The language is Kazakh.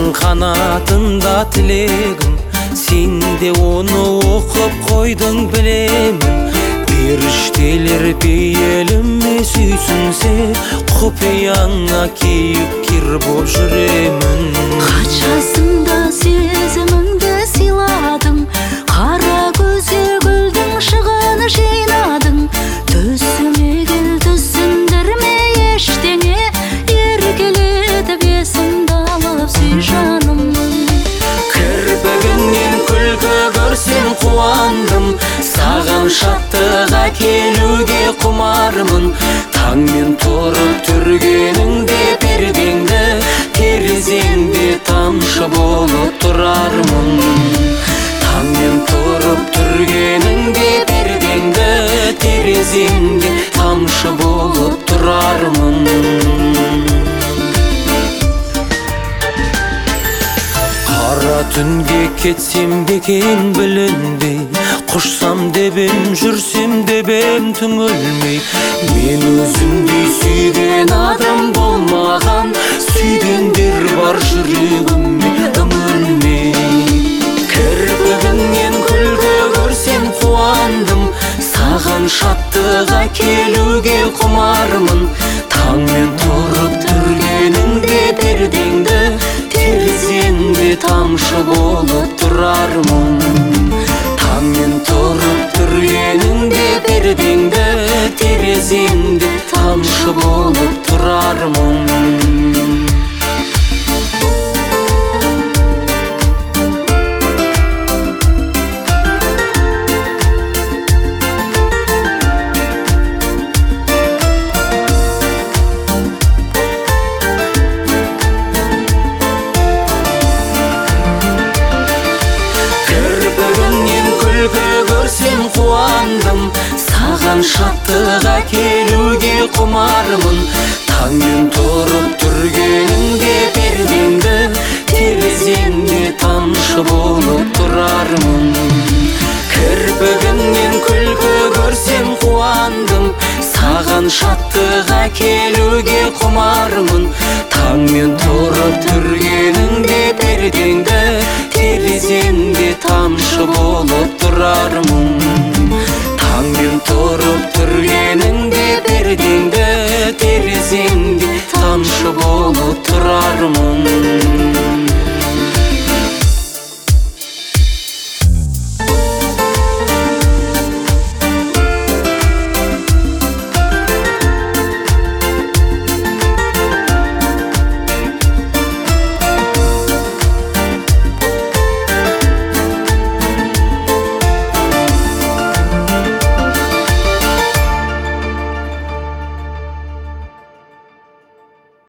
Құстың қанатында тілегім, сен де оны оқып қойдың білемін. Періштелер пейіліме сүйсінсе, құпияңа кейіпкер боп жүремін. Қашасында сезіміңді сыйладың, қара көзге гүлдің шығын жинадың. Түсіме кел, түсіндірме ештеңе, еркелетіп есімді алып сүй жаным. Кірпігіңнен күлкі көрсем қуандым, саған шаттыққа келуге құмармын. Таңмен тұрып түргеніңде пердеңді, терезеңде тамшы болып тұрармын. Таңмен тұрып түргеніңде пердеңді, терезеңде тамшы болып тұрармын. Қара түнге кетсем бекен білінбей, құшсам деп ем, жүрсем деп ем түңілмей. Мен өзімдей сүйген адам болмаған, сүйгендер бар жүрегіме үңілмей. Кірпігіңнен күлкі көрсем қуандым, саған шаттыққа келуге құмармын. Таңмен тұрып түргеніңде пердеңді, терезеңде тамшы болып тұрармын. Таңмен тұрып түргеніңде пердеңді, терезеңде тамшы болып тұрармын. Көрсем қуандым, саған шаттыққа келуге құмармын. Таңмен тұрып түргеніңде пердеңді, терезеңде тамшы болып тұрармын. Кірпігіңнен күлкі көрсем қуандым, саған шаттыққа келуге құмармын. Таңмен тұрып түргеніңде пердеңді, терезеңде тамшы болып тұрармын.